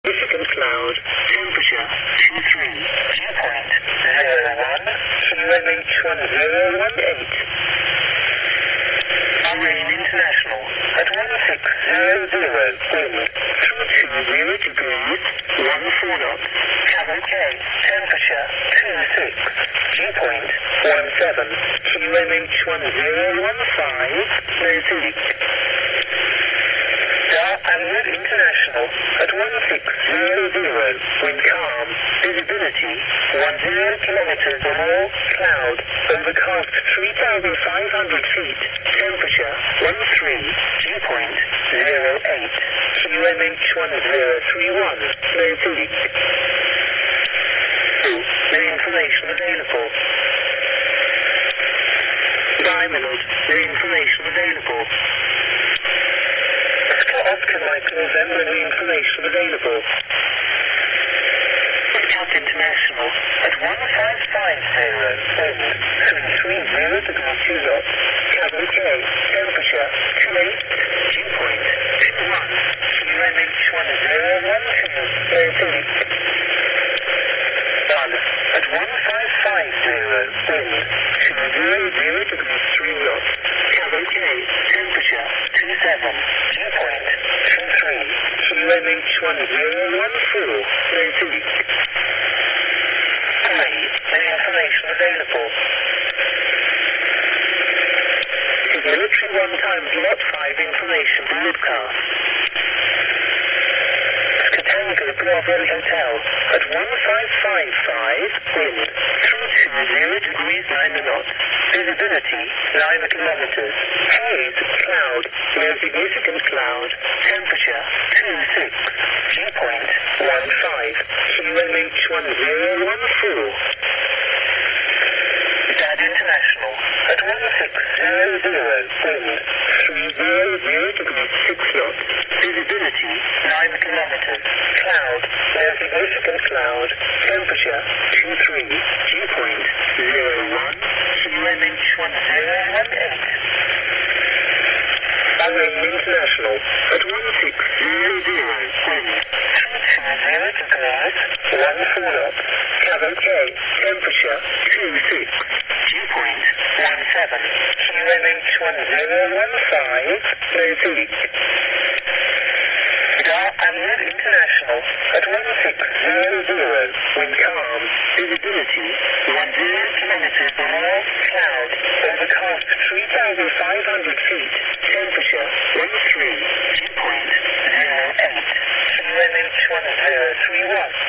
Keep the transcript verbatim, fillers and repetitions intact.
significant cloud, temperature two three, dew point zero one, Q M H one zero one eight. Bahrain International at one six zero zero, wind two two zero degrees, one four knots, Cabo K, temperature two six, dew point one seven, Q M H one zero one five, Mozambique. Dar Amir International at one six zero zero, wind calm, visibility one zero kilometers or more, cloud, overcast three thousand five hundred feet, temperature one three, dew point zero eight, Q M H one zero three one, Mozambique. The information available. Diamond, the information available. Oscar Mike November, the information available. Cat International at one five five zero, wind three three zero degrees two knots, Cabo K, temperature two eight, dew point two one, Q M H one zero one two, Mozambique. one at one five five zero, wind two zero zero degrees three knots, Cabo K, temperature two seven, dew point two three, Q M H one zero one four, Mozambique. three, the information available. This is military one times lot five information broadcast. Tango Bravo Hotel at one five five five, wind three two zero degrees nine knots, visibility nine kilometers, haze, cloud, no significant cloud, temperature two six, dew point one five, Q M H one zero one four. Dad International at one six zero zero, wind three zero zero degrees six knots, visibility nine kilometers, cloud, no significant cloud, temperature two three, dew point zero one, Q M H one zero one eight. Bahrain International at one six zero zero, wind three two zero degrees, one four knots, Cabo K, temperature two six, dew point one seven, Q M H one zero one five, Mozambique. Dar Amir International at one six zero zero, wind calm, visibility one zero kilometers or more, cloud, overcast three thousand five hundred feet, temperature one three, dew point zero eight, Q M H one zero three one.